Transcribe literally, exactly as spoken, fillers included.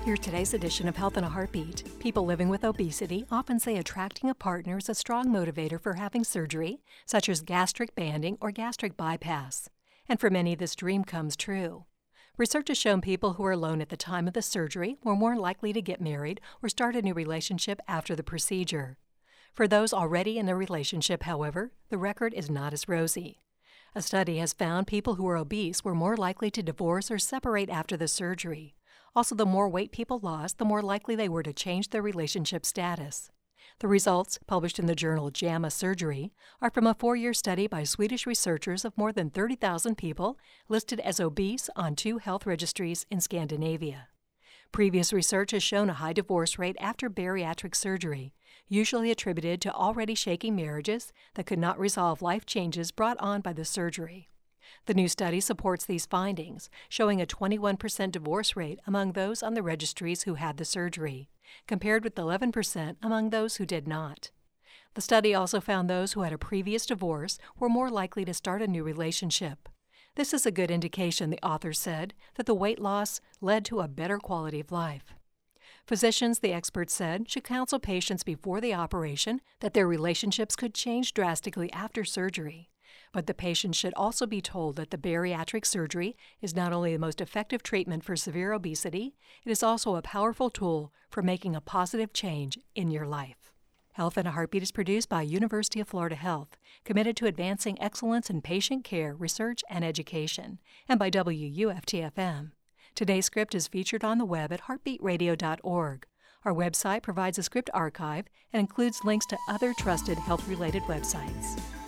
Here's today's edition of Health in a Heartbeat. People living with obesity often say attracting a partner is a strong motivator for having surgery, such as gastric banding or gastric bypass. And for many, this dream comes true. Research has shown people who are alone at the time of the surgery were more likely to get married or start a new relationship after the procedure. For those already in a relationship, however, the record is not as rosy. A study has found people who are obese were more likely to divorce or separate after the surgery. Also, the more weight people lost, the more likely they were to change their relationship status. The results, published in the journal JAMA Surgery, are from a four-year study by Swedish researchers of more than thirty thousand people listed as obese on two health registries in Scandinavia. Previous research has shown a high divorce rate after bariatric surgery, usually attributed to already shaky marriages that could not resolve life changes brought on by the surgery. The new study supports these findings, showing a twenty-one percent divorce rate among those on the registries who had the surgery, compared with eleven percent among those who did not. The study also found those who had a previous divorce were more likely to start a new relationship. This is a good indication, the author said, that the weight loss led to a better quality of life. Physicians, the experts said, should counsel patients before the operation that their relationships could change drastically after surgery. But the patient should also be told that the bariatric surgery is not only the most effective treatment for severe obesity, it is also a powerful tool for making a positive change in your life. Health in a Heartbeat is produced by University of Florida Health, committed to advancing excellence in patient care, research, and education, and by W U F T F M. Today's script is featured on the web at heartbeat radio dot org. Our website provides a script archive and includes links to other trusted health-related websites.